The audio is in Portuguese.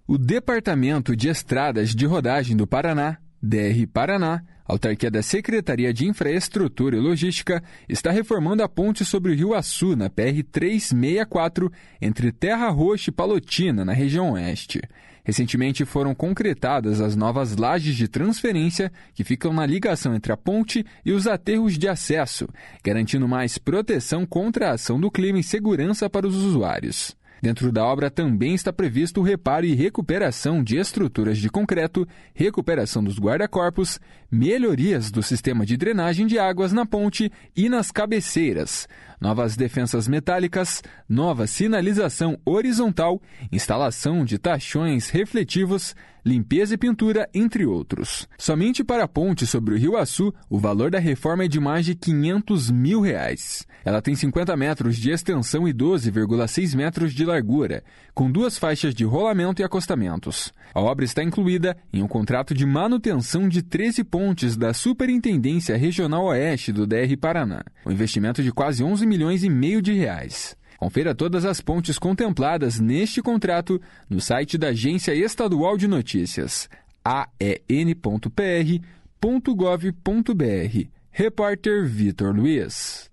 O Departamento de Estradas de Rodagem do Paraná, DR Paraná, autarquia da Secretaria de Infraestrutura e Logística, está reformando a ponte sobre o Rio Açu, na PR-364, entre Terra Roxa e Palotina, na região oeste. Recentemente foram concretadas as novas lajes de transferência que ficam na ligação entre a ponte e os aterros de acesso, garantindo mais proteção contra a ação do clima e segurança para os usuários. Dentro da obra também está previsto o reparo e recuperação de estruturas de concreto, recuperação dos guarda-corpos, melhorias do sistema de drenagem de águas na ponte e nas cabeceiras, novas defensas metálicas, nova sinalização horizontal, instalação de tachões refletivos, limpeza e pintura, entre outros. Somente para a ponte sobre o Rio Açu, o valor da reforma é de mais de R$500 mil. Ela tem 50 metros de extensão e 12,6 metros de largura, com 2 faixas de rolamento e acostamentos. A obra está incluída em um contrato de manutenção de 13 pontes da Superintendência Regional Oeste do DR Paraná, um investimento de quase R$11,5 milhões. Confira todas as pontes contempladas neste contrato no site da Agência Estadual de Notícias, aen.pr.gov.br. Repórter Vitor Luiz.